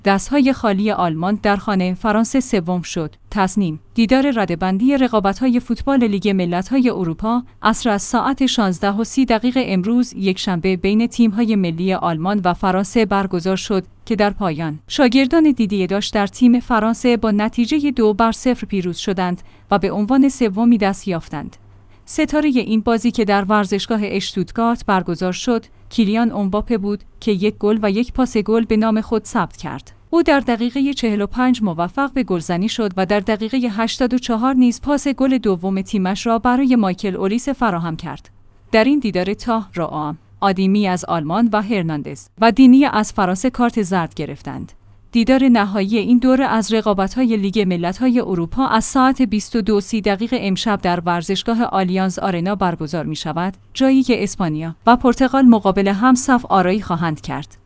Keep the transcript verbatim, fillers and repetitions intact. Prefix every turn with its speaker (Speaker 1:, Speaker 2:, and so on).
Speaker 1: دستهای خالی آلمان در خانه فرانسه سوم شد. تصنیم: دیدار رده‌بندی رقابت‌های فوتبال لیگ ملت‌های اروپا عصر از ساعت شانزده و سی دقیقه امروز یکشنبه بین تیم‌های ملی آلمان و فرانسه برگزار شد که در پایان شاگردان دیدیه داشت در تیم فرانسه با نتیجه دو بر صفر پیروز شدند و به عنوان سومی دست یافتند. ستاره این بازی که در ورزشگاه اشتوتگارت برگزار شد، کیلیان امباپه بود که یک گل و یک پاس گل به نام خود ثبت کرد. او در دقیقه چهل و پنج موفق به گلزنی شد و در دقیقه هشتاد و چهار نیز پاس گل دوم تیمش را برای مایکل اولیس فراهم کرد. در این دیدار تاه رائام، آدیمی از آلمان و هرناندز و دینی از فرانسه کارت زرد گرفتند. دیدار نهایی این دوره از رقابت‌های لیگ ملت‌های اروپا از ساعت بیست و دو و سی دقیقه امشب در ورزشگاه آلیانز آرنا برگزار می‌شود، جایی که اسپانیا و پرتغال مقابل هم صف آرایی خواهند کرد.